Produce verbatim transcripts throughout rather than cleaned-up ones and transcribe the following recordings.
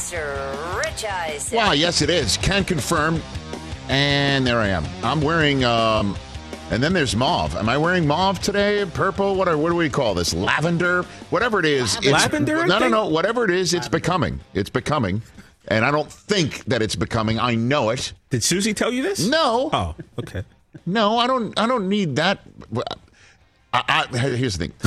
Mister Rich Eisen. Wow, yes, it is. Can confirm. And there I am. I'm wearing, um, and then there's mauve. Am I wearing mauve today? Purple? What, are, what do we call this? Lavender? Whatever it is. Lavender? It's, Lavender, I No, no, think? no. Whatever it is, it's becoming. It's becoming. And I don't think that it's becoming. I know it. Did Susie tell you this? No. Oh, okay. No, I don't. I don't need that. I, I, here's the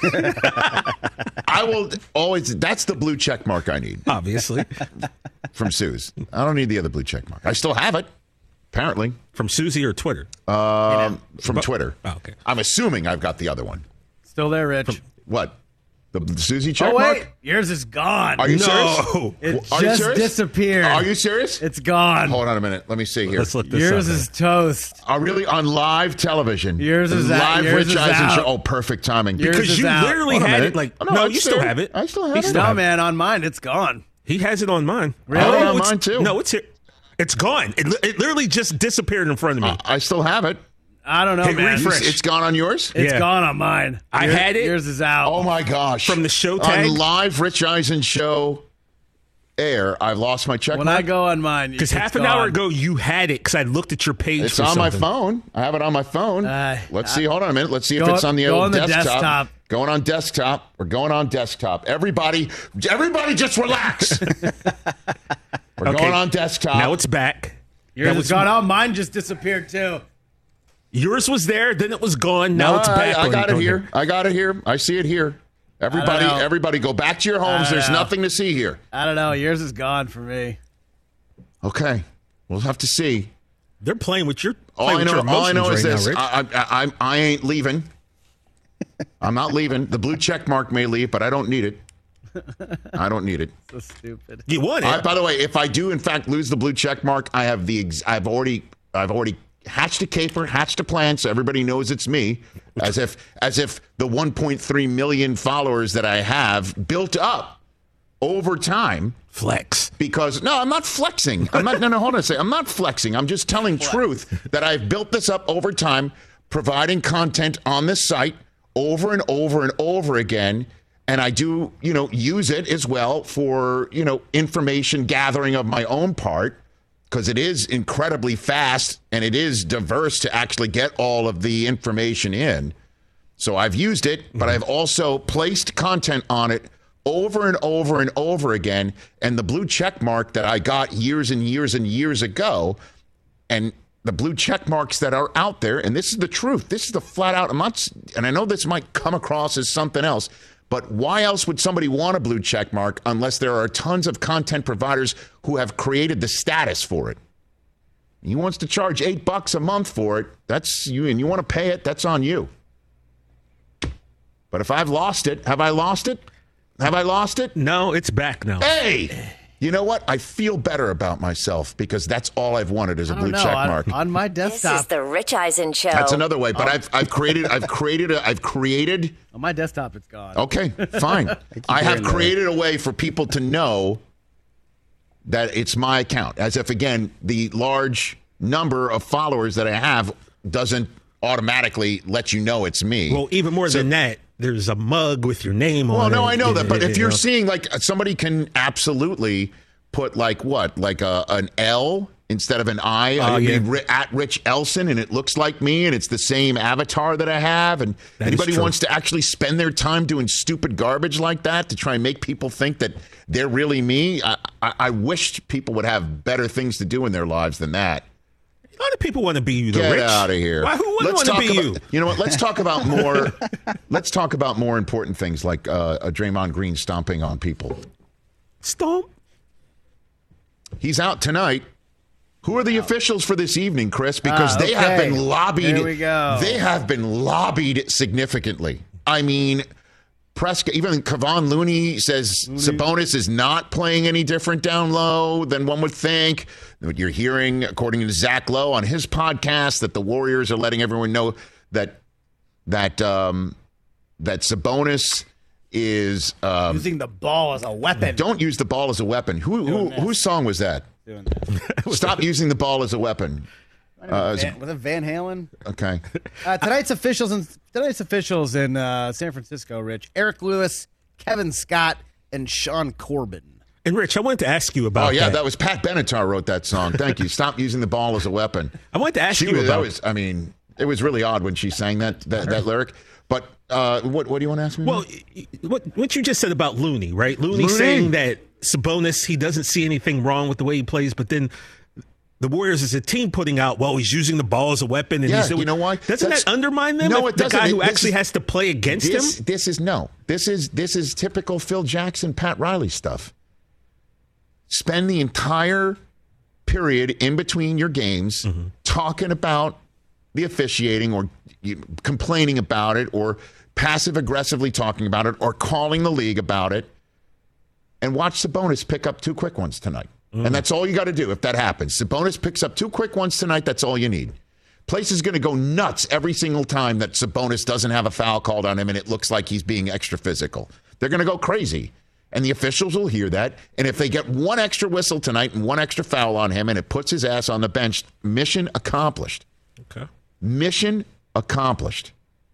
thing. I will always. That's the blue check mark I need. Obviously. From Suze. I don't need the other blue check mark. I still have it. Apparently. From Susie or Twitter? Um, from But- Twitter. Oh, okay. I'm assuming I've got the other one. Still there, Rich. What? The, the Susie check oh, wait. mark? Yours is gone. Are you No. serious? It Are you just serious? disappeared. Are you serious? It's gone. Hold on a minute. Let me see here. Let's look this Yours up. is toast. Are really on live television? Yours is out. live. Yours Rich is Eisen out. show. Oh, perfect timing. Yours Because is you out. literally Hold on a had minute. it like. Oh, No, no, you it's still there. have it. I still have He it. still No, have it. man, on mine, it's gone. He has it on mine. Really? I have it on it's- mine, too. No, it's here. It's gone. It, li- it literally just disappeared in front of me. I still have it. I don't know, Hey, man. refresh. It's gone on yours? It's Yeah. gone on mine. I Your- had it. Yours is out. Oh, my gosh. From the show tag? On live Rich Eisen show air, I've lost my check When mark. I go on mine, Because it's half an gone. hour ago you had it because I looked at your page. It's for on my something. phone. I have it on my phone. Uh, Let's see. Hold on a minute. Let's see if Go- it's on the go old on the desktop. desktop. Going on desktop. We're going on desktop. Everybody, everybody just relax. We're Okay. going on desktop. Now it's back. Yours That is was- gone. Oh, mine just disappeared, too. Yours was there, then it was gone. Now No, it's back. I, I on- got it on here. I got it here. I see it here. Everybody, I don't know. everybody, go back to your homes. I don't There's know. nothing to see here. I don't know. Yours is gone for me. Okay, we'll have to see. They're playing with your. All playing I with know, your all I know is emotions this: right now, Rich. I, I, I, I ain't leaving. I'm not leaving. The blue check mark may leave, but I don't need it. I don't need it. So stupid. You won it. I, by the way, if I do in fact lose the blue check mark, I have the. ex- I've already. I've already hatched a caper, hatched a plan, so everybody knows it's me. As if, as if the one point three million followers that I have built up over time. Flex. Because no, I'm not flexing. I'm not. No, no, hold on a second. I'm not flexing. I'm just telling truth that I've built this up over time, providing content on this site over and over and over again, and I do, you know, use it as well for, you know, information gathering of my own part, because it is incredibly fast and it is diverse to actually get all of the information in. So I've used it, but I've also placed content on it over and over and over again. And the blue check mark that I got years and years and years ago, and the blue check marks that are out there, and this is the truth. This is the flat out, I'm not, and I know this might come across as something else, but why else would somebody want a blue check mark unless there are tons of content providers who have created the status for it? He wants to charge eight bucks a month for it. That's you, and you want to pay it. That's on you. But if I've lost it, have I lost it? Have I lost it? No, it's back now. Hey, you know what? I feel better about myself because that's all I've wanted is a I blue don't know. check On- mark. On, my This desktop, is the Rich Eisen Show. That's another way. But I've I've created I've created a, I've created. on my desktop, it's gone. Okay, fine. I have created a way for people to know that it's my account, as if again the large number of followers that I have doesn't automatically let you know it's me. Well, even more So- than that, there's a mug with your name Well, on it. no, I know that, but You if you're know. seeing like somebody can absolutely put like what, like a an L instead of an I. Oh, I yeah. mean, ri- at Rich Elson, and it looks like me, and it's the same avatar that I have. And That is anybody true. wants to actually spend their time doing stupid garbage like that to try and make people think that they're really me, I, I, I wish people would have better things to do in their lives than that. A lot of people want to be you, though, Get Rich. out of here. Why? Who wouldn't Let's want to talk be about, you? You know what? Let's talk about more. Let's talk about more important things like uh, a Draymond Green stomping on people. Stomp. He's out tonight. Who are the officials for this evening, Chris? Because Ah, they have okay. been lobbied. There we go. They have been lobbied significantly. I mean, Prescott, even Kevon Looney says Sabonis is not playing any different down low than one would think. What you're hearing, according to Zach Lowe on his podcast, that the Warriors are letting everyone know that that um, that Sabonis is um, Using the ball as a weapon. don't use the ball as a weapon. Who, who whose song was that? Doing that. Stop using the ball as a weapon. Uh, is it- Van, was it Van Halen? okay. Uh, tonight's officials in tonight's officials in uh, San Francisco, Rich. Eric Lewis, Kevin Scott, and Sean Corbin. And Rich, I wanted to ask you about. Oh yeah, that. that was Pat Benatar wrote that song. Thank you. Stop using the ball as a weapon. I wanted to ask she you was, about. That was, I mean, it was really odd when she sang that that, that lyric. But uh, what what do you want to ask me? Well, what what you just said about Looney, right? Looney, Looney. saying that Sabonis, he doesn't see anything wrong with the way he plays, but then the Warriors as a team putting out, well, he's using the ball as a weapon. And Yeah, he's doing, you know why? Doesn't That's- that undermine them? No, if it the doesn't. guy who It- this actually is- has to play against this, him? This is no. This is this is typical Phil Jackson, Pat Riley stuff. Spend the entire period in between your games Mm-hmm. talking about the officiating or you- complaining about it or passive aggressively talking about it or calling the league about it, and watch Sabonis pick up two quick ones tonight. Mm. And that's all you got to do if that happens. Sabonis picks up two quick ones tonight. That's all you need. Place is going to go nuts every single time that Sabonis doesn't have a foul called on him and it looks like he's being extra physical. They're going to go crazy. And the officials will hear that. And if they get one extra whistle tonight and one extra foul on him and it puts his ass on the bench, mission accomplished. Okay. Mission accomplished.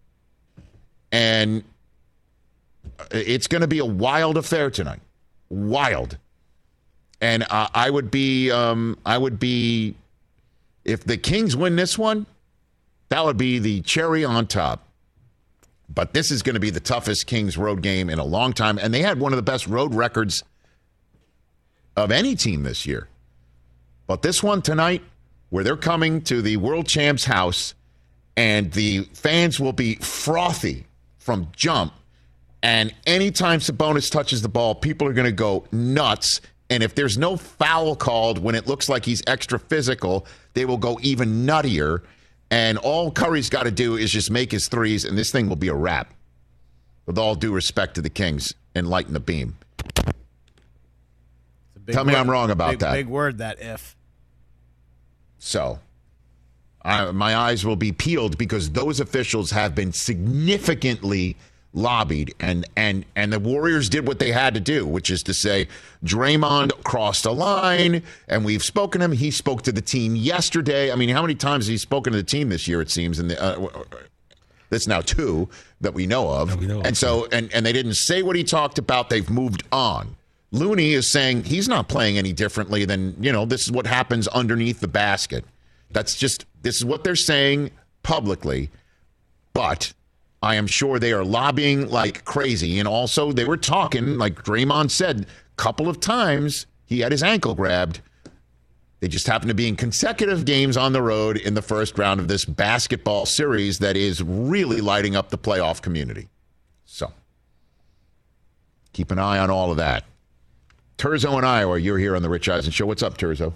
And it's going to be a wild affair tonight. Wild. And uh, I would be, um, I would be, if the Kings win this one, that would be the cherry on top. But this is going to be the toughest Kings road game in a long time. And they had one of the best road records of any team this year. But this one tonight, where they're coming to the world champ's house, and the fans will be frothy from jump. And anytime Sabonis touches the ball, people are going to go nuts. And if there's no foul called when it looks like he's extra physical, they will go even nuttier. And all Curry's got to do is just make his threes, and this thing will be a wrap. With all due respect to the Kings, and lighten the beam. Tell me word. I'm wrong about big, that. Big word, that if. So, I, my eyes will be peeled because those officials have been significantly lobbied, and and and the Warriors did what they had to do, which is to say Draymond crossed a line, and we've spoken to him. He spoke to the team yesterday. I mean, how many times has he spoken to the team this year, it seems, and uh, that's now two that we know of. That we know of. And so, and, and they didn't say what he talked about. They've moved on. Looney is saying he's not playing any differently than, you know, this is what happens underneath the basket. That's just, this is what they're saying publicly. But I am sure they are lobbying like crazy. And also they were talking, like Draymond said, a couple of times he had his ankle grabbed. They just happen to be in consecutive games on the road in the first round of this basketball series that is really lighting up the playoff community. So keep an eye on all of that. Terzo in Iowa, you're here on the Rich Eisen Show. What's up, Terzo?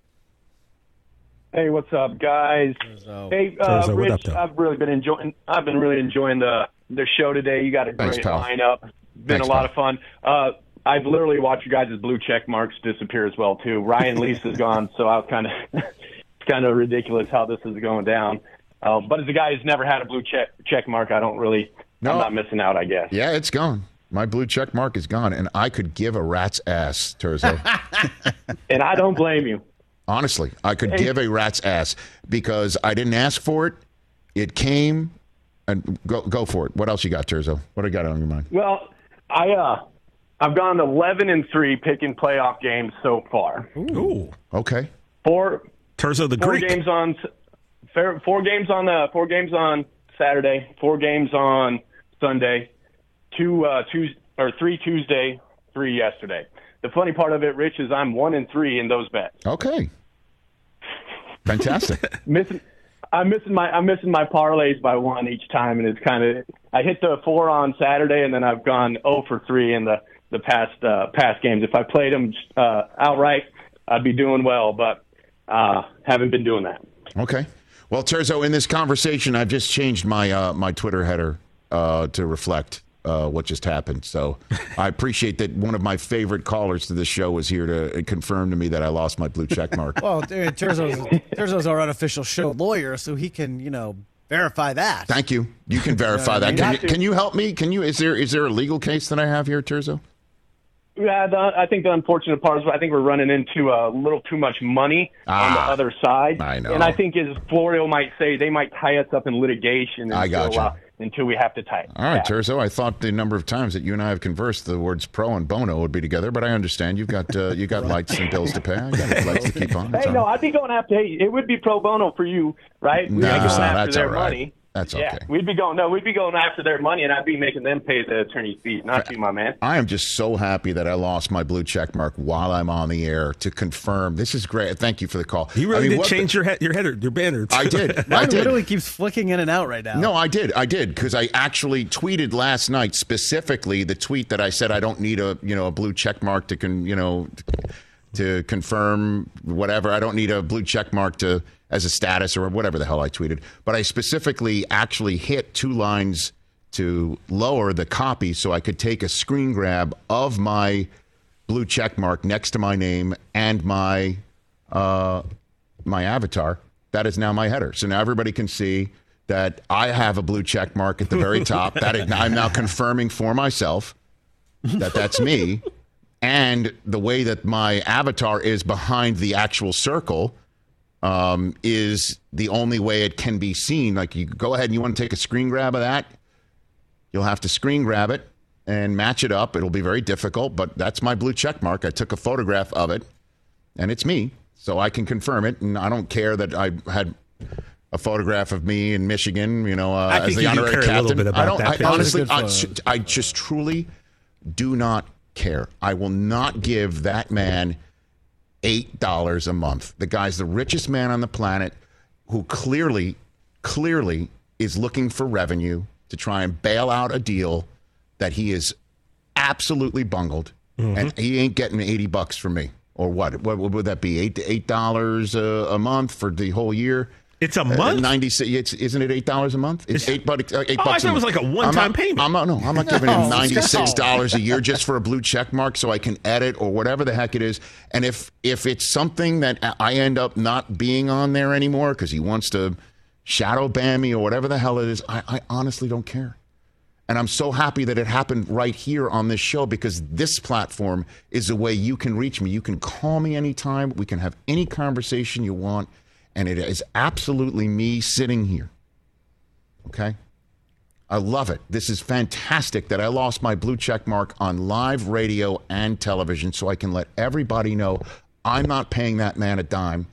Hey, what's up, guys? So, Hey, uh, Terzo, what up, Rich, though? I've really been enjoying. I've been really enjoying the the show today. You got a Thanks, great pal. lineup. Been Thanks, a lot pal. of fun. Uh, I've literally watched you guys' blue check marks disappear as well too. Ryan Lease is gone, so I was kind of it's kind of ridiculous how this is going down. Uh, but as a guy who's never had a blue check check mark, I don't really. No. I'm not missing out, I guess. Yeah, it's gone. My blue check mark is gone, and I could give a rat's ass, Terzo. And I don't blame you. Honestly, I could Hey. give a rat's ass because I didn't ask for it. It came, and go go for it. What else you got, Terzo? What do you got on your mind? Well, I uh, I've gone eleven and three picking playoff games so far. Ooh. Okay. Four Terzo the four Greek. games on fair- four games on uh, four games on Saturday, four games on Sunday, two uh, Tuesday or three Tuesday, three yesterday. The funny part of it, Rich, is I'm one and three in those bets. Okay. Fantastic. Missing, I'm missing my I'm missing my parlays by one each time, and it's kind of I hit the four on Saturday, and then I've gone zero for three in the the past uh, past games. If I played them uh, outright, I'd be doing well, but uh, haven't been doing that. Okay. Well, Terzo, in this conversation, I've just changed my uh, my Twitter header uh, to reflect uh, what just happened. So I appreciate that one of my favorite callers to this show was here to confirm to me that I lost my blue check mark. well, dude, Terzo's, Terzo's our unofficial show lawyer, so he can, you know, verify that. Thank you. You can verify that. Can you, can you help me? Can you? Is there is there a legal case that I have here, Terzo? Yeah, the, I think the unfortunate part is I think we're running into a little too much money on the Ah, other side. I know. And I think as Florio might say, they might tie us up in litigation. And I gotcha. So, uh, until we have to tighten. All right, yeah. Terzo, I thought the number of times that you and I have conversed, the words pro and bono would be together, but I understand you've got uh, you got lights and bills to pay. I got lights to keep on. Hey, no, right. I'd be going after. Hey, it would be pro bono for you, right? We'd no, be going after that's their all right. money. That's yeah, okay. We'd be going. No, we'd be going after their money, and I'd be making them pay the attorney's fees, not you, my man. I am just so happy that I lost my blue check mark while I'm on the air to confirm. This is great. Thank you for the call. You really I mean, did change the, your he- your header, your banner. I did. Mine I did. literally keeps flicking in and out right now. No, I did. I did because I actually tweeted last night specifically the tweet that I said I don't need a you know a blue check mark to con, you know to confirm whatever. I don't need a blue check mark to as a status or whatever the hell I tweeted. But I specifically actually hit two lines to lower the copy so I could take a screen grab of my blue check mark next to my name and my uh, my avatar. That is now my header. So now everybody can see that I have a blue check mark at the very top. That is, I'm now confirming for myself that that's me. And the way that my avatar is behind the actual circle um, is the only way it can be seen. Like, you go ahead and you want to take a screen grab of that, you'll have to screen grab it and match it up. It'll be very difficult, but that's my blue check mark. I took a photograph of it, and it's me, so I can confirm it. And I don't care that I had a photograph of me in Michigan, you know, uh, I as think the you honorary care captain. a little bit about I don't. that I, picture. honestly, That I, was a good I just truly do not care. I will not give that man eight dollars a month. The guy's the richest man on the planet, who clearly, clearly is looking for revenue to try and bail out a deal that he is absolutely bungled, mm-hmm. and he ain't getting eighty bucks from me. Or what? What, what would that be? Eight eight dollars a, a month for the whole year? It's a month. Uh, Ninety. It's, isn't it eight dollars a month? It's, it's eight, but uh, eight oh, bucks. I thought a it was month. like a one-time I'm not, payment. I'm not. No, I'm not no, giving him no. ninety-six dollars a year just for a blue check mark so I can edit or whatever the heck it is. And if if it's something that I end up not being on there anymore because he wants to shadow ban me or whatever the hell it is, I, I honestly don't care. And I'm so happy that it happened right here on this show, because this platform is the way you can reach me. You can call me anytime. We can have any conversation you want. And it is absolutely me sitting here. Okay? I love it. This is fantastic that I lost my blue check mark on live radio and television so I can let everybody know I'm not paying that man a dime.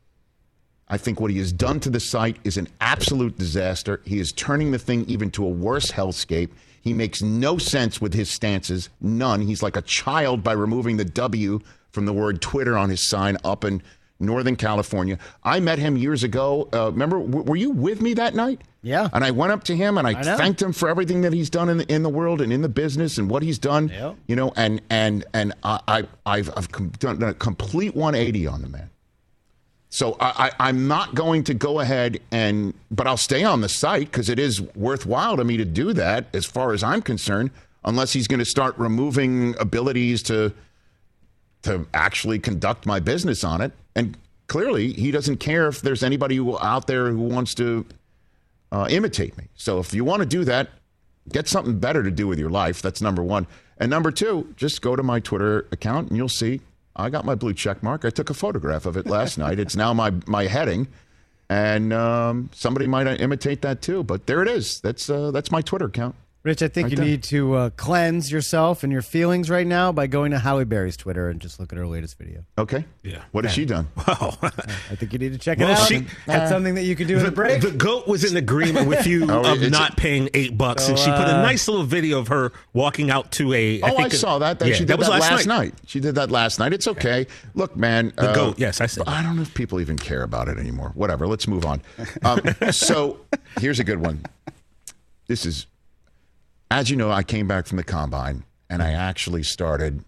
I think what he has done to the site is an absolute disaster. He is turning the thing even to a worse hellscape. He makes no sense with his stances. None. He's like a child by removing the W from the word Twitter on his sign up in Northern California. I met him years ago. Uh, remember, w- were you with me that night? Yeah. And I went up to him and I, I know. thanked him for everything that he's done in the, in the world and in the business and what he's done. Yep. You know, and and and I, I I've I've com- done a complete one eighty on the man. So I, I, I'm not going to go ahead and, but I'll stay on the site because it is worthwhile to me to do that as far as I'm concerned, unless he's going to start removing abilities to to actually conduct my business on it. And clearly he doesn't care if there's anybody who, out there who wants to uh, imitate me. So if you want to do that, get something better to do with your life. That's number one. And number two, just go to my Twitter account and you'll see I got my blue check mark. I took a photograph of it last night. It's now my my heading, and um, somebody might imitate that too. But there it is. That's uh, that's my Twitter account. Rich, I think Right you there. need to uh, cleanse yourself and your feelings right now by going to Halle Berry's Twitter and just look at her latest video. Okay. Yeah. What has she done? Wow. I think you need to check Well, it out. she- That's something that you can do in The, a break. the GOAT was in agreement with you Oh, of it's- not paying eight bucks, So, and she put a uh, nice little video of her walking out to a. Oh, I, think it- saw that. that yeah, she did that was that last, last night. night. She did that last night. It's okay. Look, man. The uh, GOAT, yes, I said. I don't know if people even care about it anymore. Whatever. Let's move on. Um, so here's a good one. This is, as you know, I came back from the combine and I actually started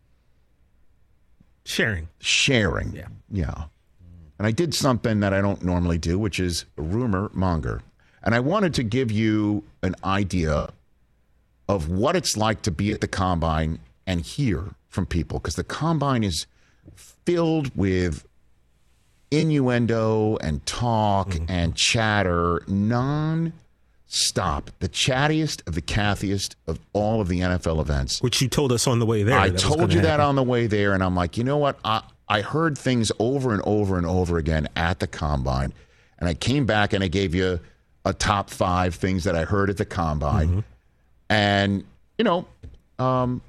Sharing. sharing. Yeah. Yeah. And I did something that I don't normally do, which is rumor monger. And I wanted to give you an idea of what it's like to be at the combine and hear from people, because the combine is filled with innuendo and talk Mm-hmm. and chatter non-stop. The chattiest of the cathiest of all of the N F L events. Which you told us on the way there. I that was told gonna you that happen. on the way there, and I'm like, you know what? I, I heard things over and over and over again at the combine, and I came back and I gave you a top five things that I heard at the combine. Mm-hmm. And, you know, um,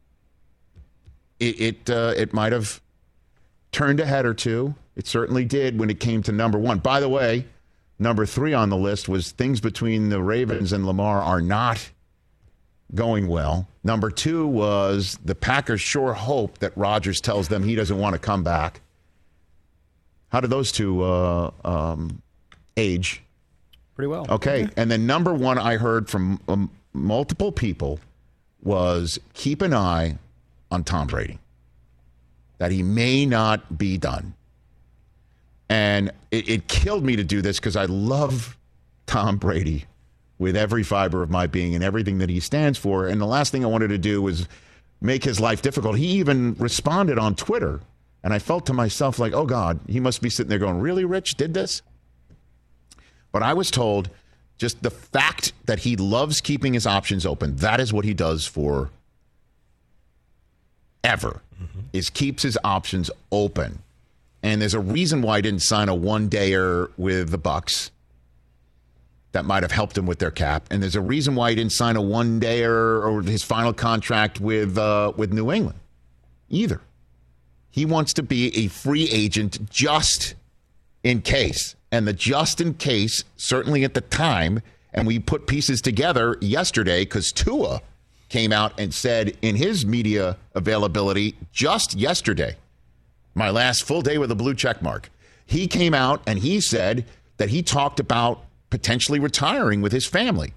it it, uh, it might have turned a head or two. It certainly did when it came to number one. By the way, number three on the list was things between the Ravens and Lamar are not going well. Number two was the Packers sure hope that Rodgers tells them he doesn't want to come back. How did those two uh, um, age? Pretty well. Okay. And then number one I heard from um, multiple people was keep an eye on Tom Brady, that he may not be done. And it, it killed me to do this because I love Tom Brady with every fiber of my being and everything that he stands for. And the last thing I wanted to do was make his life difficult. He even responded on Twitter. And I felt to myself like, oh, God, he must be sitting there going, really, Rich, did this? But I was told just the fact that he loves keeping his options open, that is what he does for ever, mm-hmm. is keeps his options open. And there's a reason why he didn't sign a one-dayer with the Bucs. That might have helped him with their cap. And there's a reason why he didn't sign a one-dayer or his final contract with uh, with New England either. He wants to be a free agent just in case. And the just in case, certainly at the time, and we put pieces together yesterday because Tua came out and said in his media availability just yesterday, my last full day with a blue check mark, he came out and he said that he talked about potentially retiring with his family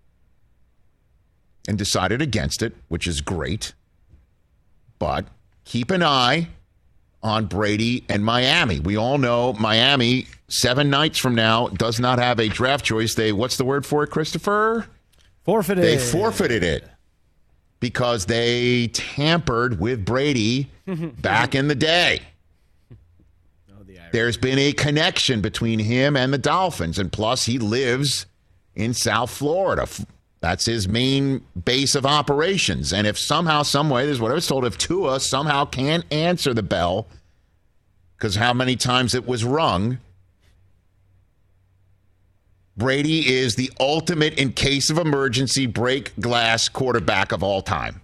and decided against it, which is great. But keep an eye on Brady and Miami. We all know Miami, seven nights from now, does not have a draft choice. They, what's the word for it, Christopher? Forfeited. They forfeited it because they tampered with Brady back in the day. There's been a connection between him and the Dolphins, and plus he lives in South Florida. That's his main base of operations. And if somehow, some way, this is what I was told, if Tua somehow can't answer the bell, because how many times it was rung, Brady is the ultimate, in case of emergency, break glass quarterback of all time.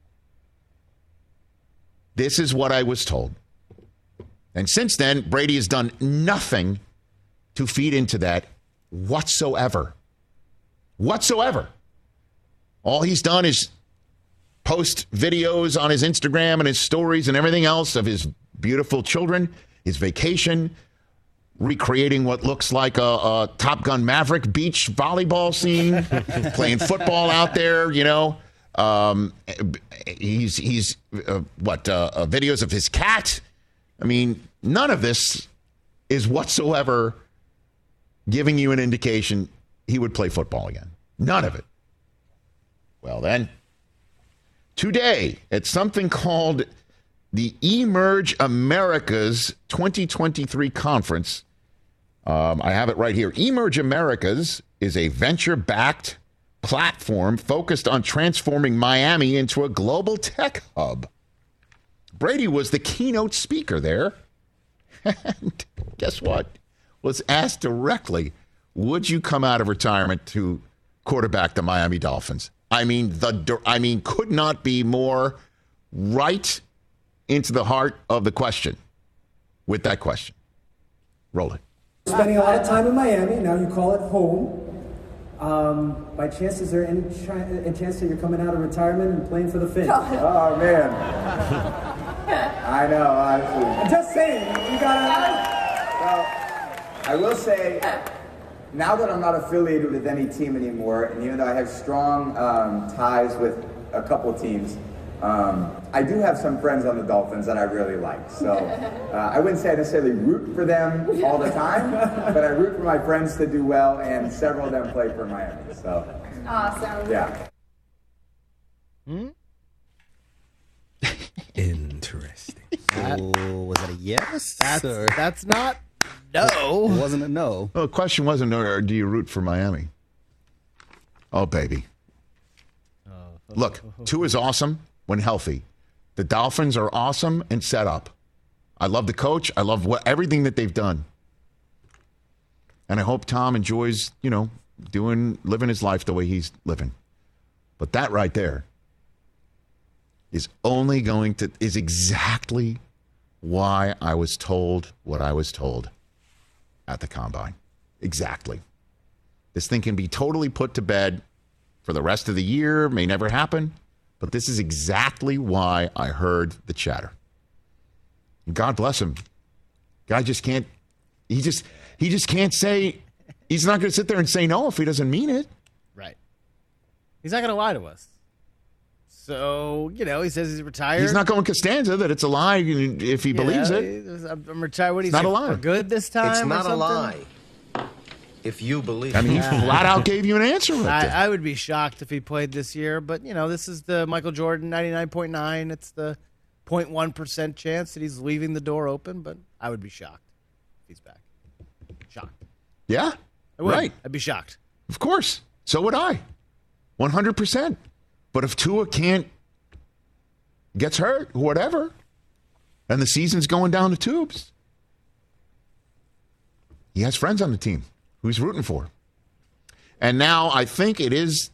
This is what I was told. And since then, Brady has done nothing to feed into that whatsoever. Whatsoever. All he's done is post videos on his Instagram and his stories and everything else of his beautiful children, his vacation, recreating what looks like a, a Top Gun Maverick beach volleyball scene, playing football out there, you know. Um, he's, he's uh, what, uh, uh, videos of his cat. I mean, none of this is whatsoever giving you an indication he would play football again. None of it. Well, then, today at something called the Emerge Americas twenty twenty-three conference, um, I have it right here. Emerge Americas is a venture-backed platform focused on transforming Miami into a global tech hub. Brady was the keynote speaker there. And guess what? Was asked directly, would you come out of retirement to quarterback the Miami Dolphins? I mean, the I mean, could not be more right into the heart of the question with that question. Roll it. Spending a lot of time in Miami, now you call it home. Um, by chance, is there any, chi- any chance that you're coming out of retirement and playing for the Fins? Oh, man. I know, honestly. I'm just saying, you gotta... Well, I will say, now that I'm not affiliated with any team anymore, and even though I have strong um, ties with a couple teams, um, I do have some friends on the Dolphins that I really like. So uh, I wouldn't say I necessarily root for them all the time, but I root for my friends to do well, and several of them play for Miami. So, awesome. Yeah. Hmm? Interesting. That, oh, was that a yes? That's, or? that's not no. It wasn't a no. Well, the question wasn't, or do you root for Miami? Oh, baby. Look, Tua is awesome when healthy. The Dolphins are awesome and set up. I love the coach. I love what everything that they've done. And I hope Tom enjoys, you know, doing, living his life the way he's living. But that right there is only going to, is exactly why I was told what I was told at the Combine. Exactly. This thing can be totally put to bed for the rest of the year, may never happen, but this is exactly why I heard the chatter. And God bless him. Guy just can't, he just, he just can't say, he's not going to sit there and say no if he doesn't mean it. Right. He's not going to lie to us. So, you know, he says he's retired. He's not going Costanza that it's a lie if he You believes know, it. I'm retired. What do you It's not say? a lie. For good this time? It's or not a something? lie. If you believe I mean, he flat out gave you an answer right I, there. I would be shocked if he played this year, but, you know, this is the Michael Jordan ninety-nine point nine. It's the zero point one percent chance that he's leaving the door open, but I would be shocked if he's back. Shocked. Yeah, I would. right. I'd be shocked. Of course. So would I. one hundred percent. But if Tua can't, gets hurt, whatever, and the season's going down the tubes, he has friends on the team who he's rooting for. And now I think it is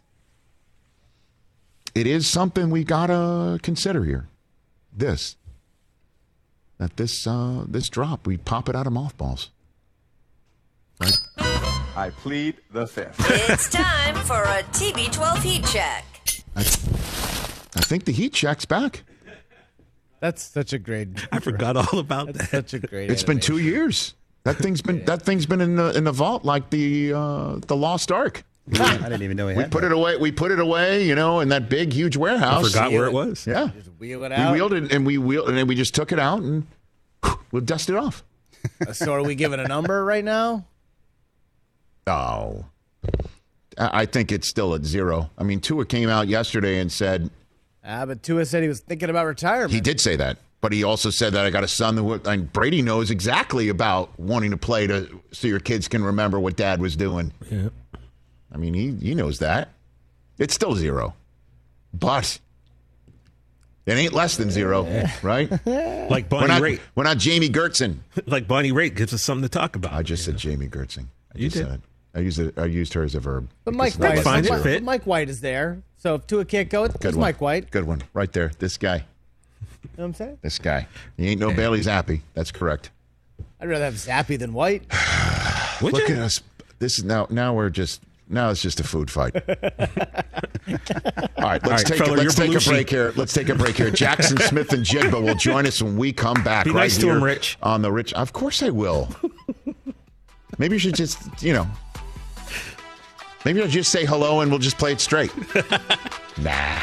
it is something we gotta consider here. This. That this uh, this drop, we pop it out of mothballs. Right? I plead the fifth. It's time for a T B twelve heat check. I, I think the heat check's back. That's such a great. I forgot all about That's that. such a great. It's been two years. That thing's been that thing's been in the in the vault like the uh, the Lost Ark. I didn't even know he We had put that. it away. We put it away, you know, in that big, huge I warehouse. forgot where it was. Yeah, Just wheel it we out. wheeled it and we wheeled and then we just took it out and we'll dust it off. So are we giving a number right now? Oh, I I think it's still at zero. I mean, Tua came out yesterday and said Ah, but Tua said he was thinking about retirement. he did say that, but he also said that I got a son that would, and Brady knows exactly about wanting to play to so your kids can remember what dad was doing. Yeah. I mean, he he knows that. It's still zero, but it ain't less than zero, right? Like We're Bonnie not, Raitt. we're not Jamie Gertzen. Like Bonnie Raitt gives us something to talk about. I just said Jamie Gertzen. I You just did. said it. I used it. I used her as a verb. But because Mike that White, was fine, zero. it fit. but Mike White is there. So if Tua can't go, it's Good one. Mike White. Good one. Right there. This guy. You know what I'm saying? This guy. He ain't no Bailey Zappi. That's correct. I'd rather have Zappy than White. Would Look you? at us. This is now. Now we're just. Now it's just a food fight. All right, let's right, take fella, let's you're take a Belushi. break here. Let's take a break here. Jackson Smith and Jigba will join us when we come back. Be right nice to here him, Rich. On the Rich, of course I will. Maybe you should just, you know, maybe I'll just say hello and we'll just play it straight. Nah.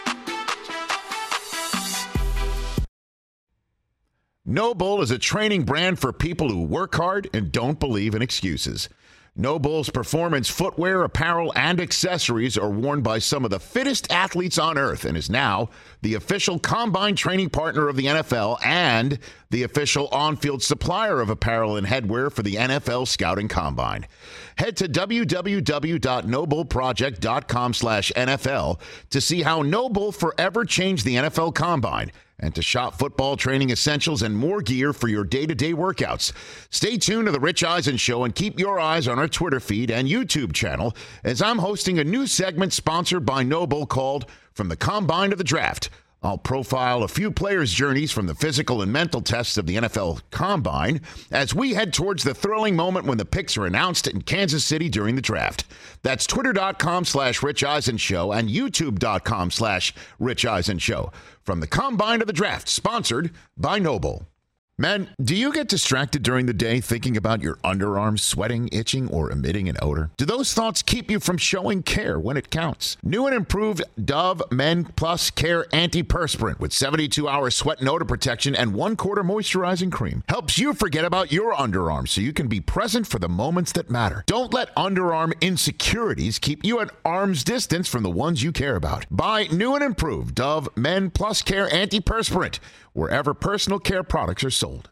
Noble is a training brand for people who work hard and don't believe in excuses. Noble's performance footwear, apparel, and accessories are worn by some of the fittest athletes on earth and is now the official combine training partner of the N F L and the official on-field supplier of apparel and headwear for the N F L Scouting Combine. Head to w w w dot noble project dot com slash N F L to see how Noble forever changed the N F L Combine and to shop football training essentials and more gear for your day-to-day workouts. Stay tuned to The Rich Eisen Show and keep your eyes on our Twitter feed and YouTube channel as I'm hosting a new segment sponsored by Noble called From the Combine to the Draft. I'll profile a few players' journeys from the physical and mental tests of the N F L Combine as we head towards the thrilling moment when the picks are announced in Kansas City during the draft. That's twitter.com slash Rich Eisen Show and youtube.com slash Rich Eisen Show. From the Combine to the Draft, sponsored by Noble. Men, do you get distracted during the day thinking about your underarms sweating, itching, or emitting an odor? Do those thoughts keep you from showing care when it counts? New and improved Dove Men Plus Care Antiperspirant with seventy-two hour sweat and odor protection and one quarter moisturizing cream helps you forget about your underarms so you can be present for the moments that matter. Don't let underarm insecurities keep you at arm's distance from the ones you care about. Buy new and improved Dove Men Plus Care Antiperspirant wherever personal care products are sold.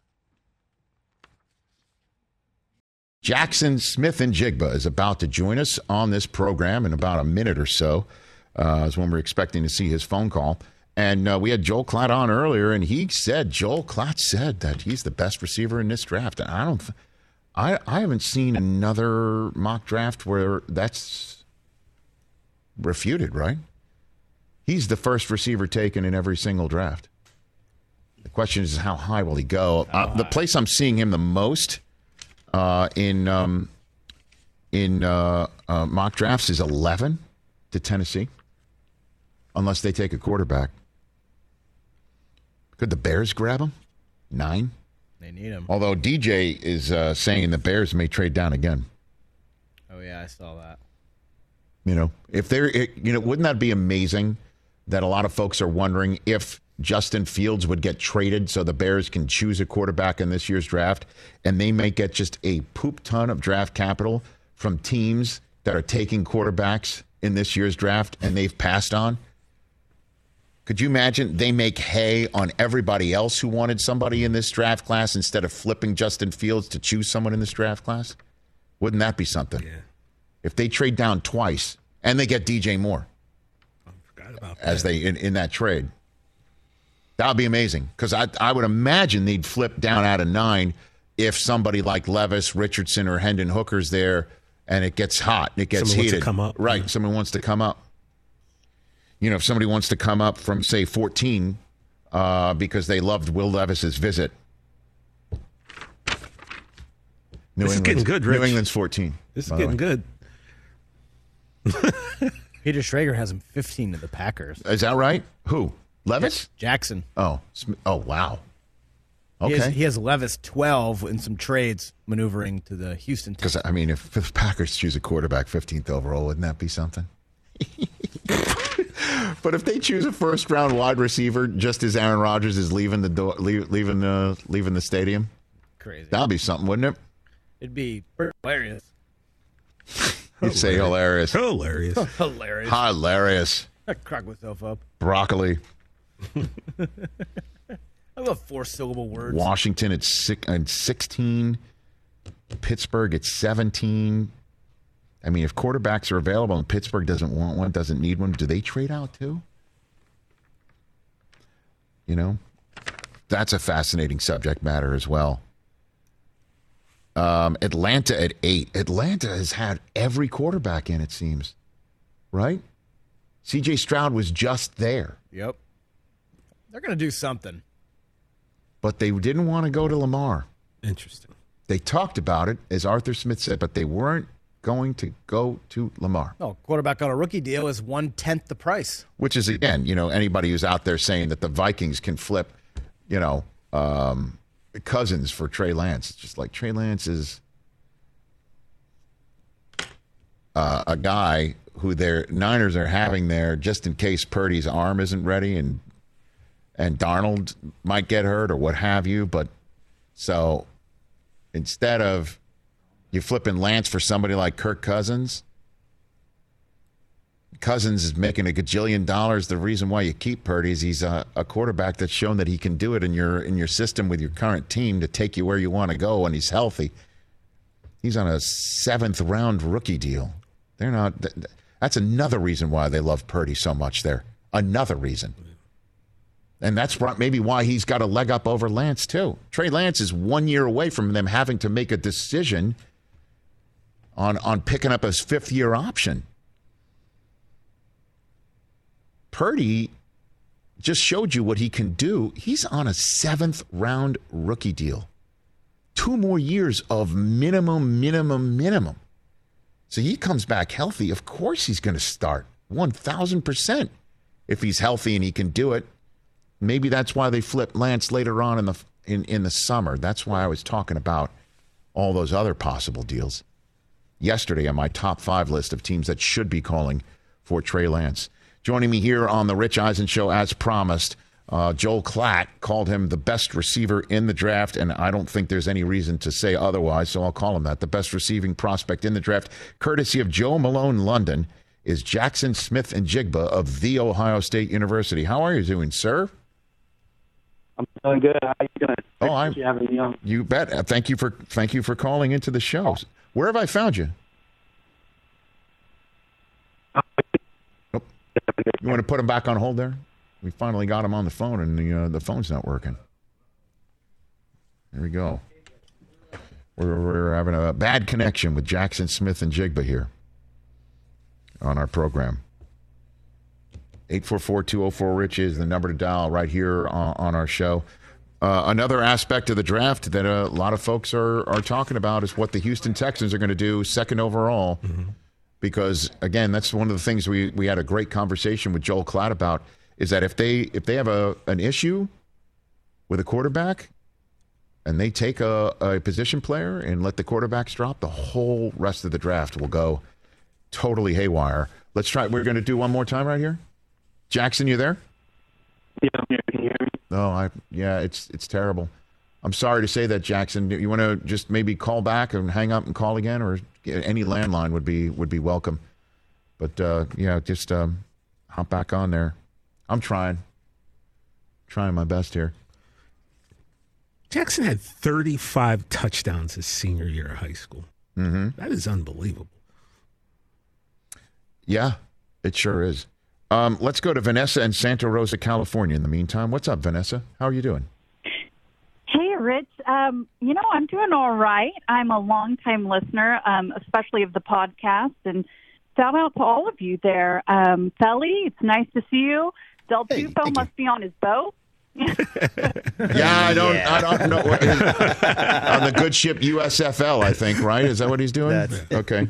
Jackson Smith and Jigba is about to join us on this program in about a minute or so. Uh, is when we're expecting to see his phone call. And uh, we had Joel Klatt on earlier, and he said, Joel Klatt said that he's the best receiver in this draft. And I don't, th- I, I haven't seen another mock draft where that's refuted, right? He's the first receiver taken in every single draft. The question is, how high will he go? Uh, the place I'm seeing him the most uh, in um, in uh, uh, mock drafts is eleven to Tennessee, unless they take a quarterback. Could the Bears grab him? Nine? They need him. Although D J is uh, saying the Bears may trade down again. Oh, yeah, I saw that. You know, if they're, it, you know, wouldn't that be amazing that a lot of folks are wondering if Justin Fields would get traded so the Bears can choose a quarterback in this year's draft, and they may get just a poop ton of draft capital from teams that are taking quarterbacks in this year's draft and they've passed on? Could you imagine they make hay on everybody else who wanted somebody in this draft class instead of flipping Justin Fields to choose someone in this draft class? Wouldn't that be something? Yeah. If they trade down twice and they get D J Moore I forgot about that. as they in, in that trade. That would be amazing, because I, I would imagine they'd flip down out of nine if somebody like Levis, Richardson, or Hendon Hooker's there, and it gets hot, it gets Someone heated. wants to come up. Right, Yeah. someone wants to come up. You know, if somebody wants to come up from, say, fourteen uh, because they loved Will Levis's visit. New This is England's- getting good, Rich. New England's fourteen. This is by the getting way. good. Peter Schrager has him fifteen to the Packers. Is that right? Who? Levis? Jackson. Oh, Sm- oh, wow. He has, Okay. he has Levis twelve in some trades maneuvering to the Houston team. Because, I mean, if the Packers choose a quarterback fifteenth overall, wouldn't that be something? But if they choose a first-round wide receiver just as Aaron Rodgers is leaving the door, leave, leaving the leaving the stadium, Crazy. that'd be something, wouldn't it? It'd be pretty hilarious. You say hilarious, Hilarious. Hilarious. hilarious, I crack myself up. broccoli. I love four-syllable words. Washington at six, and sixteen, Pittsburgh at seventeen. I mean, if quarterbacks are available and Pittsburgh doesn't want one, doesn't need one, do they trade out too? You know, that's a fascinating subject matter as well. Um, Atlanta at eight. Atlanta has had every quarterback in, it seems, right? C J Stroud was just there, Yep. They're going to do something. but they didn't want to go to Lamar. Interesting. They talked about it, as Arthur Smith said, but they weren't going to go to Lamar. No, quarterback on a rookie deal is one-tenth the price. Which is, again, you know, anybody who's out there saying that the Vikings can flip, you know, um, Cousins for Trey Lance. It's just like Trey Lance is uh, a guy who their Niners are having there just in case Purdy's arm isn't ready and and Darnold might get hurt or what have you. But so instead of you flipping Lance for somebody like Kirk Cousins, Cousins is making a gajillion dollars. The reason why you keep Purdy is he's a, a quarterback that's shown that he can do it in your in your system with your current team to take you where you want to go when he's healthy. He's on a seventh round rookie deal. They're not. That's another reason why they love Purdy so much there. Another reason. And that's maybe why he's got a leg up over Lance, too. Trey Lance is one year away from them having to make a decision on, on picking up his fifth-year option. Purdy just showed you what he can do. He's on a seventh-round rookie deal. Two more years of minimum, minimum, minimum. So he comes back healthy. Of course he's going to start one thousand percent if he's healthy and he can do it. Maybe that's why they flipped Lance later on in the in, in the summer. That's why I was talking about all those other possible deals yesterday on my top five list of teams that should be calling for Trey Lance. Joining me here on the Rich Eisen Show, as promised, uh, Joel Klatt called him the best receiver in the draft, and I don't think there's any reason to say otherwise, so I'll call him that. The best receiving prospect in the draft, courtesy of Joe Malone London, is Jackson Smith and Jigba of The Ohio State University. How are you doing, sir? I'm doing good. How you doing? Oh, I'm. You having me on? You bet. Uh, Thank you for thank you for calling into the show. Where have I found you? Oh. You want to put him back on hold there? We finally got him on the phone, and the uh, the phone's not working. There we go. We're, we're having a bad connection with Jackson Smith and Jigba here on our program. eight four four, two oh four, RICH is the number to dial right here on, on our show. Uh, another aspect of the draft that a lot of folks are, are talking about is what the Houston Texans are going to do second overall. Mm-hmm. Because, again, that's one of the things we, we had a great conversation with Joel Klatt about, is that if they if they have a an issue with a quarterback and they take a, a position player and let the quarterbacks drop, the whole rest of the draft will go totally haywire. Let's try. We're going to do one more time right here. Jackson, you there? Yeah, I'm here. Can you hear me? Oh, I yeah, it's it's terrible. I'm sorry to say that, Jackson. You want to just maybe call back and hang up and call again, or any landline would be would be welcome. But uh, yeah, just um, hop back on there. I'm trying, trying my best here. Jackson had thirty-five touchdowns his senior year of high school. Mm-hmm. That is unbelievable. Yeah, it sure is. Um, let's go to Vanessa in Santa Rosa, California. In the meantime, what's up, Vanessa? How are you doing? Hey, Rich. Um, you know, I'm doing all right. I'm a longtime listener, um, especially of the podcast. And shout out to all of you there. Um, Felly, it's nice to see you. Del Hey, Tufo must be on his boat. Yeah, I don't, Yeah. I don't know what his, on the good ship U S F L, I think, right? Is that what he's doing? That's- Okay.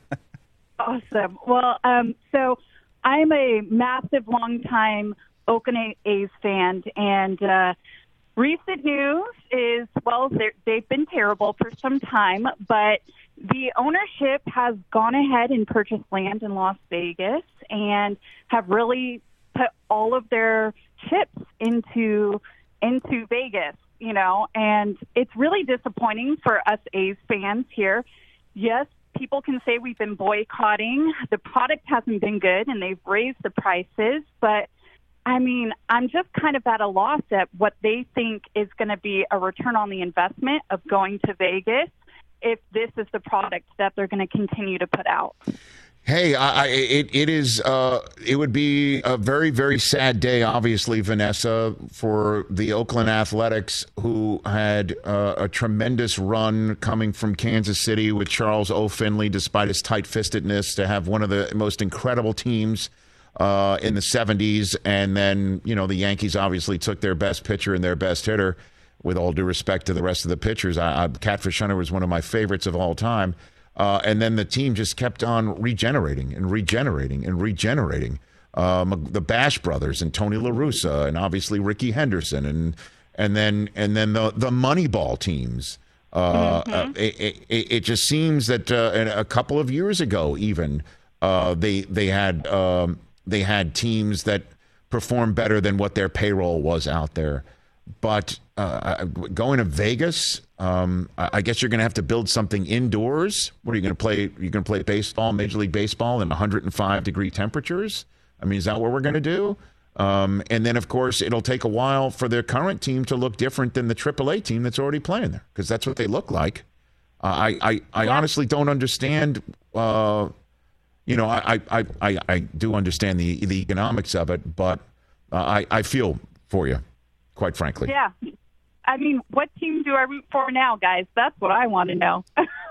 Awesome. Well, um, so I'm a massive, longtime Oakland A's fan, and uh, recent news is, well, they've been terrible for some time, but the ownership has gone ahead and purchased land in Las Vegas and have really put all of their chips into into Vegas, you know, and it's really disappointing for us A's fans here. Yes, people can say we've been boycotting. The product hasn't been good, and they've raised the prices. But, I mean, I'm just kind of at a loss at what they think is going to be a return on the investment of going to Vegas if this is the product that they're going to continue to put out. Hey, I, I, it it is. Uh, it would be a very very sad day, obviously, Vanessa, for the Oakland Athletics, who had uh, a tremendous run coming from Kansas City with Charles O. Finley, despite his tight-fistedness, to have one of the most incredible teams uh, in the seventies, and then you know the Yankees obviously took their best pitcher and their best hitter. With all due respect to the rest of the pitchers, I, I, Catfish Hunter was one of my favorites of all time. Uh, and then the team just kept on regenerating and regenerating and regenerating. Um, the Bash brothers and Tony La Russa and obviously Ricky Henderson and and then and then the the Moneyball teams. Uh, mm-hmm. uh, it, it, it just seems that uh, a couple of years ago, even uh, they they had um, they had teams that performed better than what their payroll was out there. But uh, going to Vegas, um, I guess you're going to have to build something indoors. What are you going to play? You're going to play baseball, Major League Baseball, in one hundred five degree temperatures? I mean, is that what we're going to do? Um, and then, of course, it'll take a while for their current team to look different than the triple A team that's already playing there, because that's what they look like. Uh, I, I, I yeah. honestly don't understand. Uh, you know, I, I, I, I do understand the the economics of it, but uh, I, I feel for you. Quite frankly. Yeah. I mean, what team do I root for now, guys? That's what I want to know.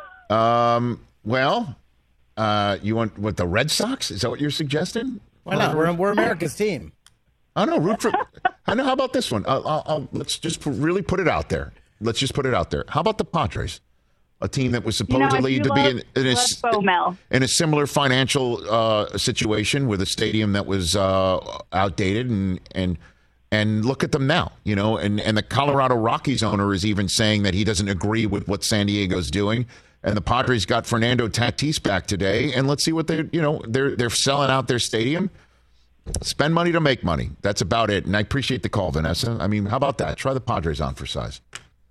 um. Well, uh, you want what, the Red Sox? Is that what you're suggesting? Why not? We're, we're America's team. I know. Root for. I know. How about this one? I'll, I'll, I'll, let's just really put it out there. Let's just put it out there. How about the Padres? A team that was supposedly you know, to love, be in, in, a, in a similar financial uh, situation with a stadium that was uh, outdated and and. And look at them now, you know, and, and the Colorado Rockies owner is even saying that he doesn't agree with what San Diego's doing. And the Padres got Fernando Tatis back today. And let's see what they're, you know, they're they're selling out their stadium. Spend money to make money. That's about it. And I appreciate the call, Vanessa. I mean, how about that? Try the Padres on for size.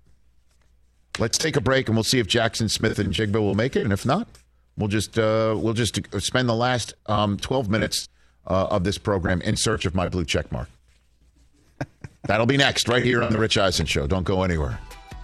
Let's take a break and we'll see if Jackson Smith and Jigba will make it. And if not, we'll just uh, we'll just spend the last um, twelve minutes uh, of this program in search of my blue check mark. That'll be next, right here on The Rich Eisen Show. Don't go anywhere.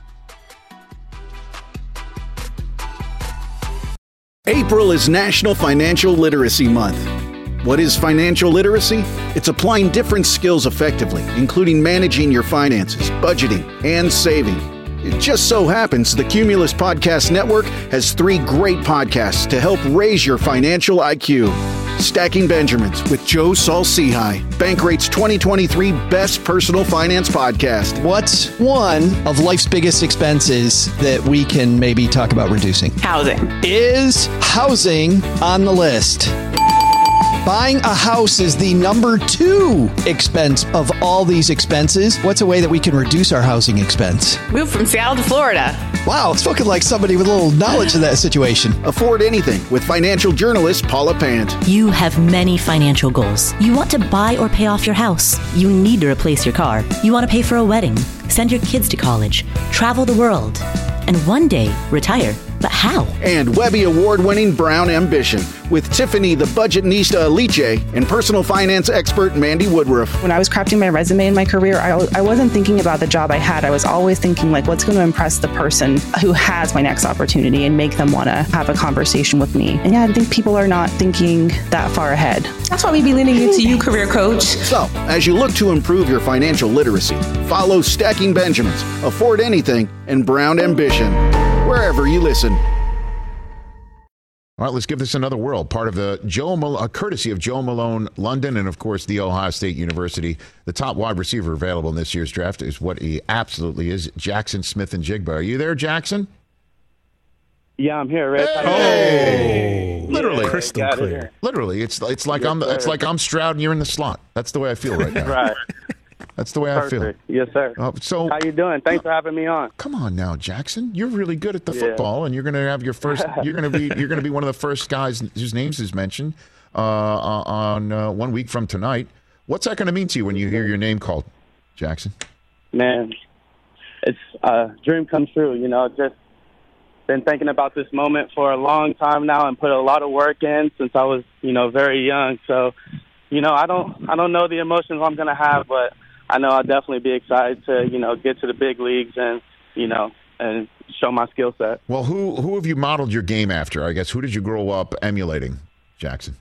April is National Financial Literacy Month. What is financial literacy? It's applying different skills effectively, including managing your finances, budgeting, and saving. It just so happens the Cumulus Podcast Network has three great podcasts to help raise your financial I Q. Stacking Benjamins with Joe Saul-Sehy, Bankrate's twenty twenty-three Best Personal Finance Podcast. What's one of life's biggest expenses that we can maybe talk about reducing? Housing. Is housing on the list? Buying a house is the number two expense of all these expenses. What's a way that we can reduce our housing expense? Move from Seattle to Florida. Wow, spoken like somebody with a little knowledge of that situation. Afford anything with financial journalist Paula Pant. You have many financial goals. You want to buy or pay off your house. You need to replace your car. You want to pay for a wedding, send your kids to college, travel the world, and one day retire. But how? And Webby Award-winning Brown Ambition with Tiffany the Budgetnista Aliche and personal finance expert Mandy Woodruff. When I was crafting my resume in my career, I, I wasn't thinking about the job I had. I was always thinking, like, what's going to impress the person who has my next opportunity and make them want to have a conversation with me. And yeah, I think people are not thinking that far ahead. That's why we be leaning into you, career coach. So, as you look to improve your financial literacy, follow Stacking Benjamins, Afford Anything, and Brown Ambition, wherever you listen. All right, let's give this another whirl. Part of the Joe Mal- uh, courtesy of Joe Malone London and, of course, the Ohio State University. The top wide receiver available in this year's draft is what he absolutely is, Jackson Smith-Njigba. Are you there, Jackson? Yeah, I'm here, Rick. Hey! Literally, yeah, crystal clear. Literally, it's it's like yes, I'm it's like I'm Stroud and you're in the slot. That's the way I feel right now. Right. That's the way Perfect. I feel. Yes, sir. Uh, so, how you doing? Thanks uh, for having me on. Come on now, Jackson. You're really good at the yeah. football, and you're going to have your first. You're going to be. You're going to be one of the first guys whose names is mentioned uh, on uh, one week from tonight. What's that going to mean to you when you hear your name called, Jackson? Man, it's a dream come true. You know, just been thinking about this moment for a long time now, and put a lot of work in since I was, you know, very young. So, you know, I don't. I don't know the emotions I'm going to have, but I know I'll definitely be excited to, you know, get to the big leagues and, you know, and show my skill set. Well, who who have you modeled your game after? I guess who did you grow up emulating, Jackson?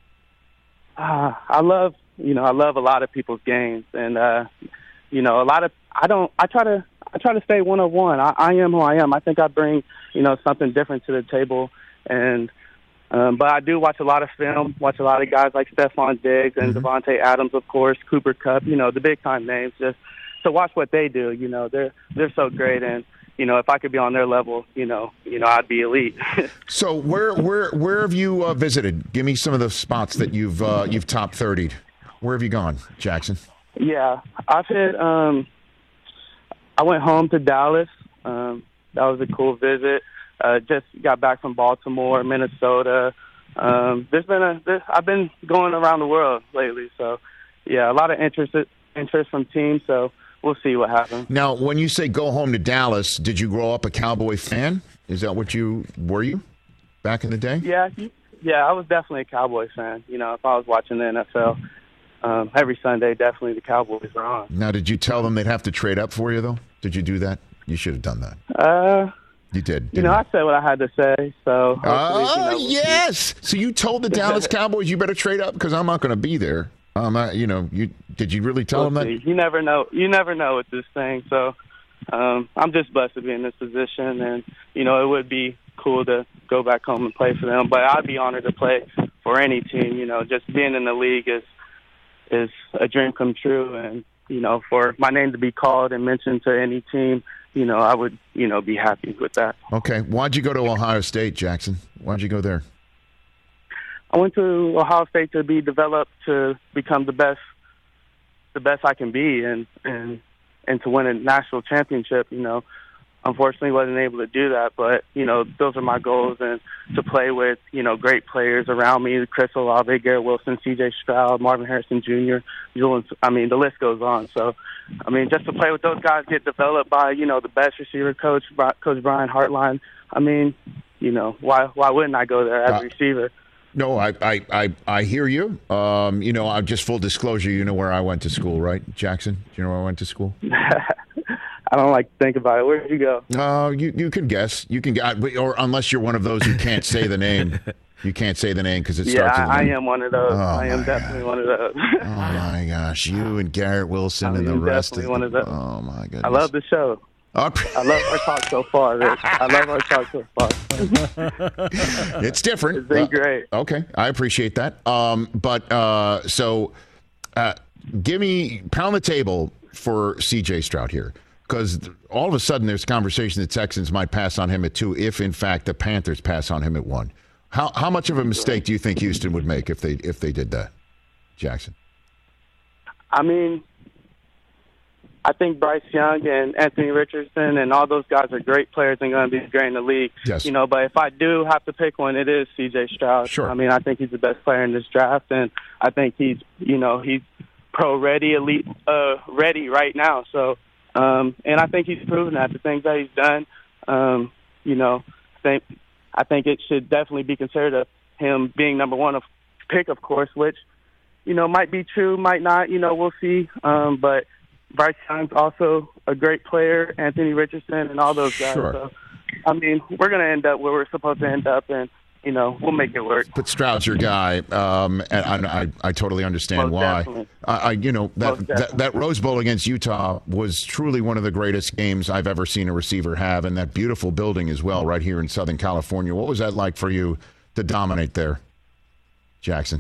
Uh, I love, you know, I love a lot of people's games, and uh, you know, a lot of I don't. I try to I try to stay one on one. I, I am who I am. I think I bring, you know, something different to the table, and. Um, but I do watch a lot of film, watch a lot of guys like Stephon Diggs and mm-hmm. Devontae Adams, of course, Cooper Kupp, you know, the big-time names, just to watch what they do. You know, they're they're so great, and, you know, if I could be on their level, you know, you know, I'd be elite. So where where where have you uh, visited? Give me some of the spots that you've uh, you've top thirtied. Where have you gone, Jackson? Yeah, I've hit um, – I went home to Dallas. Um, that was a cool visit. Uh, just got back from Baltimore, Minnesota. Um, there's been a. There's, I've been going around the world lately, so yeah, a lot of interest interest from teams. So we'll see what happens. Now, when you say go home to Dallas, did you grow up a Cowboy fan? Is that what you were? You back in the day? Yeah, yeah, I was definitely a Cowboy fan. You know, if I was watching the N F L um, every Sunday, definitely the Cowboys were on. Now, did you tell them they'd have to trade up for you though? Did you do that? You should have done that. Uh. You did. You know, you? I said what I had to say. So. Oh, you know, yes. So you told the Dallas Cowboys you better trade up because I'm not going to be there. Um, I, you know, you did you really tell we'll them that? See. You never know. You never know with this thing. So um, I'm just blessed to be in this position, and you know, it would be cool to go back home and play for them. But I'd be honored to play for any team. You know, just being in the league is is a dream come true, and you know, for my name to be called and mentioned to any team. You know, I would, you know, be happy with that. Okay. Why'd you go to Ohio State, Jackson? Why'd you go there? I went to Ohio State to be developed to become the best, the best I can be, and and and to win a national championship. You know, unfortunately, wasn't able to do that, but you know, those are my goals, and to play with, you know, great players around me: Chris Olave, Garrett Wilson, C J Stroud, Marvin Harrison Junior Julian. I mean, the list goes on. So. I mean, just to play with those guys, get developed by, you know, the best receiver coach, Coach Brian Hartline. I mean, you know, why why wouldn't I go there as a uh, receiver? No, I, I, I, I hear you. Um, you know, I'm just full disclosure. You know where I went to school, right, Jackson? Do you know where I went to school? I don't like to think about it. Where did you go? Uh, you you can guess. You can guess, or unless you're one of those who can't say the name. You can't say the name because it yeah, starts with I, I name. am one of those. Oh, I am definitely God. one of those. Oh, my gosh. You and Garrett Wilson I and the am rest definitely of one of those. Oh, my goodness. I love the show. I love our talk so far, Rich. I love our talk so far. It's different. It's been Uh, great. Okay, I appreciate that. Um, but uh, so, uh, give me pound the table for C J Stroud here, because all of a sudden there's conversation the Texans might pass on him at two, if in fact the Panthers pass on him at one. How how much of a mistake do you think Houston would make if they if they did that, Jackson? I mean, I think Bryce Young and Anthony Richardson and all those guys are great players and going to be great in the league. Yes. You know, but if I do have to pick one, it is C J Stroud. Sure. I mean, I think he's the best player in this draft, and I think he's, you know, he's pro ready, elite uh, ready right now. So, um, and I think he's proven that the things that he's done. Um, you know, think I think it should definitely be considered a, him being number one of pick, of course, which, you know, might be true, might not. You know, we'll see. Um, but Bryce Young's also a great player, Anthony Richardson, and all those guys. Sure. So, I mean, we're going to end up where we're supposed to end up, and, you know, we'll make it work. But Stroud's your guy, um, and I, I, I totally understand Most why. definitely. I, I, you know, that, Most that definitely. that Rose Bowl against Utah was truly one of the greatest games I've ever seen a receiver have, and that beautiful building as well, right here in Southern California. What was that like for you to dominate there, Jackson?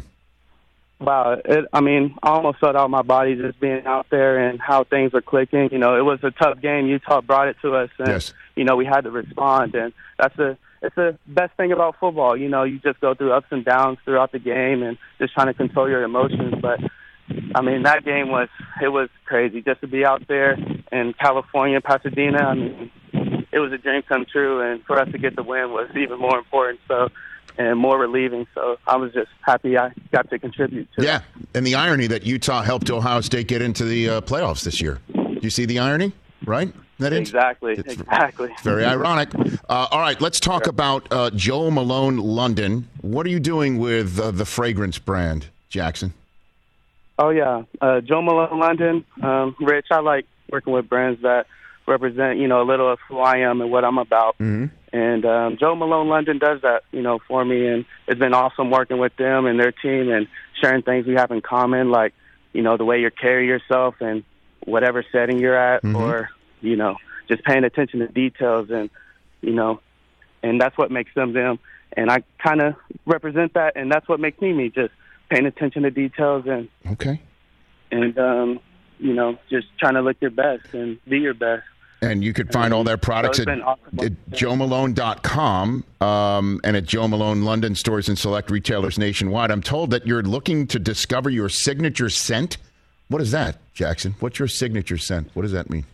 Wow, it, I mean, I almost felt out my body just being out there and how things are clicking. You know, it was a tough game. Utah brought it to us, and Yes. you know, we had to respond. And that's the it's the best thing about football. You know, you just go through ups and downs throughout the game and just trying to control your emotions. But I mean, that game was it was crazy just to be out there in California, Pasadena. I mean, it was a dream come true, and for us to get the win was even more important. So. And more relieving, so I was just happy I got to contribute to Yeah, and the irony that Utah helped Ohio State get into the uh, playoffs this year. Do you see the irony, right? That is Exactly, exactly. It's very ironic. Uh, all right, let's talk about uh, Joe Malone London. What are you doing with uh, the fragrance brand, Jackson? Oh, yeah. Uh, Joe Malone London. Um, Rich, I like working with brands that represent, you know, a little of who I am and what I'm about. Mm-hmm. And um, Joe Malone London does that, you know, for me. And it's been awesome working with them and their team and sharing things we have in common, like, you know, the way you carry yourself and whatever setting you're at, Mm-hmm. or, you know, just paying attention to details. And, you know, and that's what makes them them. And I kind of represent that, and that's what makes me me, just paying attention to details and, Okay. and um, you know, just trying to look your best and be your best. And you could find all their products So at, it's been awesome. at joe malone dot com um, and at Joe Malone London stores and select retailers nationwide. I'm told that you're looking to discover your signature scent. What is that, Jackson? What's your signature scent? What does that mean?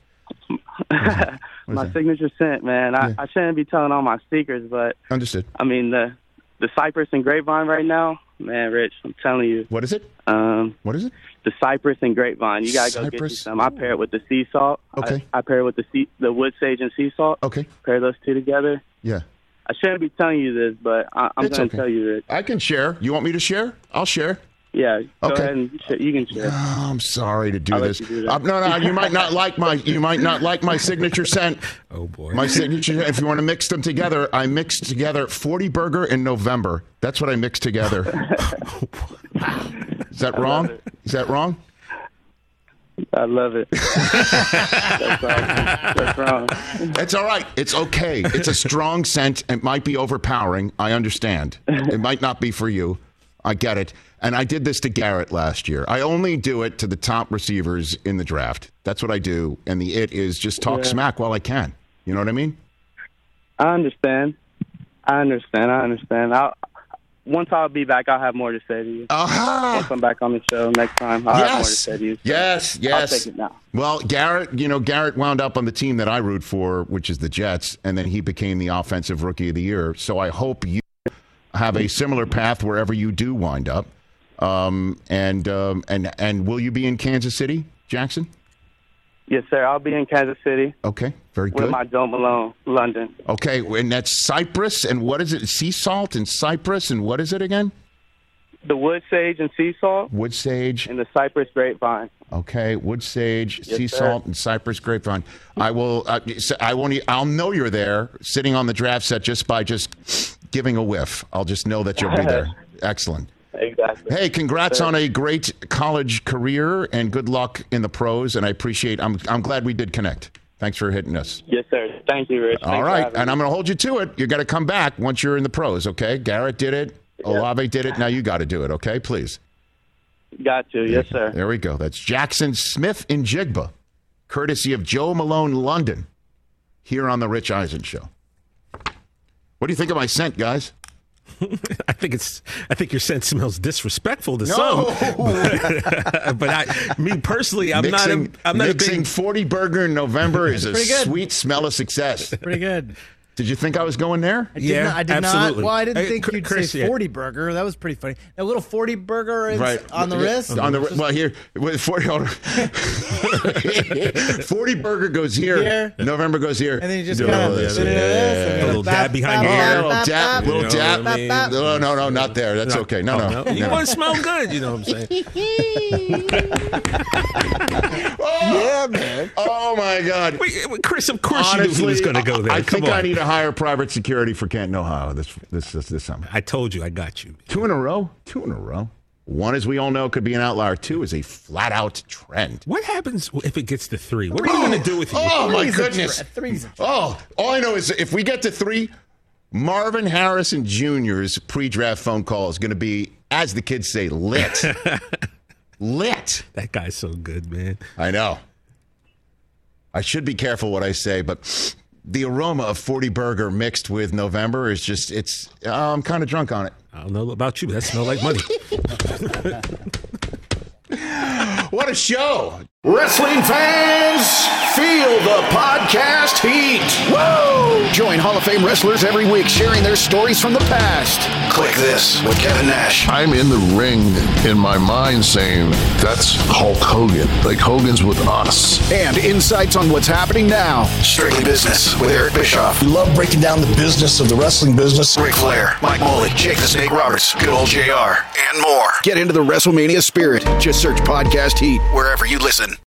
My signature scent, man. I, Yeah. I shouldn't be telling all my secrets, but Understood. I mean the the cypress and grapevine right now, man, Rich. I'm telling you. What is it? Um, what is it? The cypress and grapevine. You gotta go get you Cypress? some. I pair it with the sea salt. Okay. I, I pair it with the sea, the wood sage and sea salt. Okay. Pair those two together. Yeah. I shouldn't be telling you this, but I, I'm It's going okay. to tell you this. I can share. You want me to share? I'll share. Yeah. Go Okay. ahead and sh- you can share. Oh, I'm sorry to do I'll let this. you do that. Uh, no, no, you might not like my you might not like my signature scent. Oh boy. My signature. If you want to mix them together, I mixed together forty Burger in November. That's what I mixed together. Is that wrong? Is that wrong? I love it. That's wrong. That's wrong. It's all right. It's okay. It's a strong scent. It might be overpowering. I understand. It might not be for you. I get it. And I did this to Garrett last year. I only do it to the top receivers in the draft. That's what I do. And the it is just talk Yeah. smack while I can. You know what I mean? I understand. I understand. I understand. I'll, once I'll be back, I'll have more to say to you. Aha! Once I'm back on the show next time, I'll have more to Yes. say to you. Yes, I'll yes. take it now. Well, Garrett, you know, Garrett wound up on the team that I root for, which is the Jets, and then he became the offensive rookie of the year. So I hope you have a similar path wherever you do wind up. Um, and um, and and will you be in Kansas City, Jackson? Yes, sir. I'll be in Kansas City Okay, very with good. my Joe Malone, London. Okay, and that's Cypress, and what is it? Sea salt and Cypress, and what is it again? The wood sage and sea salt Wood sage. and the cypress grapevine. Okay, wood sage, Yes, sea sir. salt, and cypress grapevine. I will. Uh, I won't. e- I'll know you're there, sitting on the draft set, just by just giving a whiff. I'll just know that you'll be there. Excellent. Exactly. Hey, congrats Sir. on a great college career, and good luck in the pros. And I appreciate. I'm. I'm glad we did connect. Thanks for hitting us. Yes, sir. Thank you, Rich. All Thanks right, for having and me. I'm going to hold you to it. You got to come back once you're in the pros, okay? Garrett did it. Olave did it. Now you got to do it, okay? Please. Got to. Yes, sir. There we go. That's Jackson Smith in Jigba, courtesy of Joe Malone London, here on the Rich Eisen Show. What do you think of my scent, guys? I think it's. I think your scent smells disrespectful to No. some. But, but I, me personally, I'm mixing, not. A, I'm not a mixing big. forty burger in November is a Pretty good. sweet smell of success. Pretty good. Did you think I was going there? I did Yeah, not, I did absolutely. not. Well, I didn't Hey, think you'd Chris, say yeah. forty burger. That was pretty funny. A little forty burger is Right on the Yeah, wrist. On the well, here with forty. hold on. forty burger goes here. Here. November goes here. And then you just Do kind all of this. sit in this. and A go little bap, dab behind bap, your Oh, ear. a little bap, dab, bap, little You know dab. what I mean? No, no, no, not there. That's okay. No, Oh, no. You no. want to smell good, you know what I'm saying? Yeah, man. Oh my God. Wait, wait, Chris, of course Honestly, you knew he was going to go there. I Come think on. I need to hire private security for Canton, Ohio this this this, this summer. I told you, I got you. Two in a row. Two in a row. One, as we all know, could be an outlier. Two is a flat out trend. What happens if it gets to three? What are you going to do with you? Oh my Three's a goodness. tre- three's a tre- Oh, all I know is if we get to three, Marvin Harrison Junior's pre-draft phone call is going to be, as the kids say, lit. Lit. That guy's so good, man. I know. I should be careful what I say, but the aroma of forty burger mixed with November is just, it's, uh, I'm kind of drunk on it. I don't know about you, but that smells like money. What a show. Wrestling fans, feel the podcast heat. Woo! Join Hall of Fame wrestlers every week sharing their stories from the past. Click this with Kevin Nash. I'm in the ring in my mind saying, that's Hulk Hogan. Like Hogan's with us. And insights on what's happening now. Strictly Business with Eric Bischoff. We love breaking down the business of the wrestling business. Ric Flair, Mike Moley, Jake the Snake Roberts, good old J R, and more. Get into the WrestleMania spirit. Just search Podcast Heat wherever you listen.